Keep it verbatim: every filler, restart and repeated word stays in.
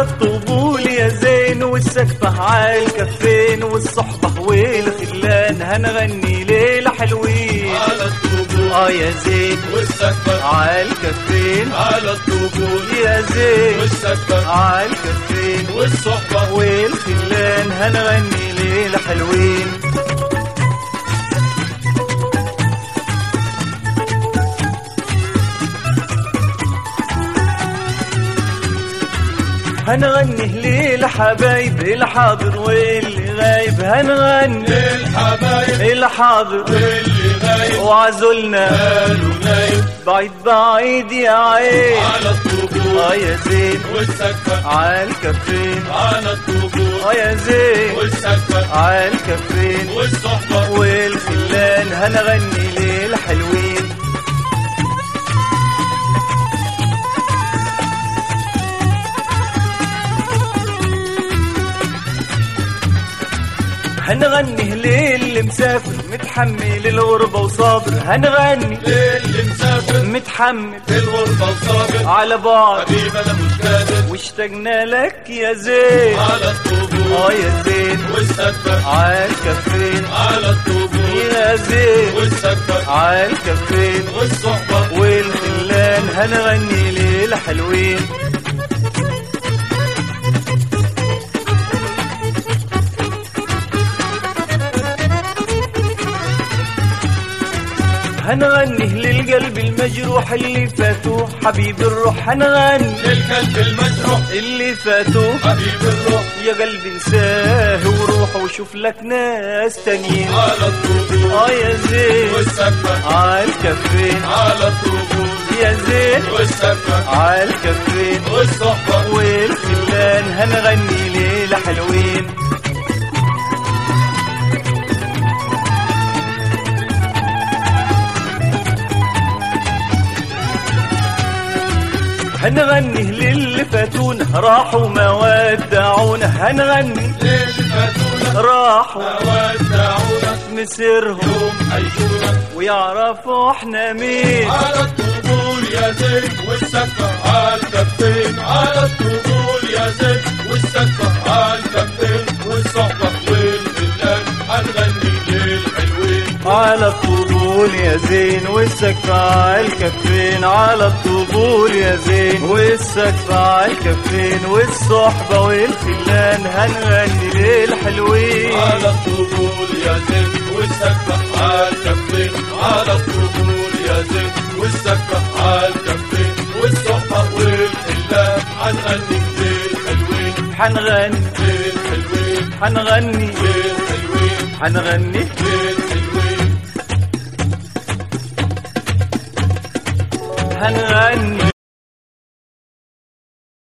الطبول يا زين والسقفة على الكفين والصحبة والخلان هنغني ليلة حلوين على الطبول اه يا زين والسقفة على الكفين على الطبول يا زين والسقفة على الكفين والصحبة والخلان هنغني ليلة حلوين. هنغني ليلة حبايب الحاضر واللي غايب هنغني للحبايب الحاضر واللي غايب وعزلنا قالوا نايم بعيد بعيد يا عين على الطبول اه يا زين والسقفة على الكفين على الطبول اه يا زين والسقفة على الكفين والصحبة والخلان هنغني ليلة حلوين. هنغني للي مسافر متحمل الغربة وصابر هنغني للي مسافر متحمل في الغربة وصابر على بعض حبيب انا مش قادر واشتقنا لك يا زين على الطبول اه يا زين والسقفة على الكفين على الطبول يا زين والسقفة على الكفين والصحبة والخلان هنغني ليلة حلوين. هنغني للقلب المجروح اللي فاتوه حبيب الروح هنغني للكلب المجروح اللي فاتوه حبيب الروح يا قلبي انساه وروح وشوف لك ناس تانيين على الطبول اه يا زين والسقفة على الكفين على الطبول يا زين والسقفة على الكفين والصحبة والخلان هنغني ليلة حلوين. هنغني للي فاتونا راحوا ما ودعونا هنغني ليش فاتونا راحوا ودعونا مسيرهم يوم عيشونا ويعرفوا احنا مين على الطبول يا زين والسقفة على الكفين على الطبول يا زين والسقفة على الكفين والصحبة والخلان هنغني للحلوين على الطبول يا زين والسقف على الكفين على الطبول يا زين والسقف على الكفين والصحبة والخلان هنغني للحلوين على الطبول يا زين والسقفة على الكفين على الطبول يا زين والسقفة على الكفين والصحبة والخلان هنغني للحلوين حنغني للحلوين حنغني للحلوين حنغني للحلوين هنغني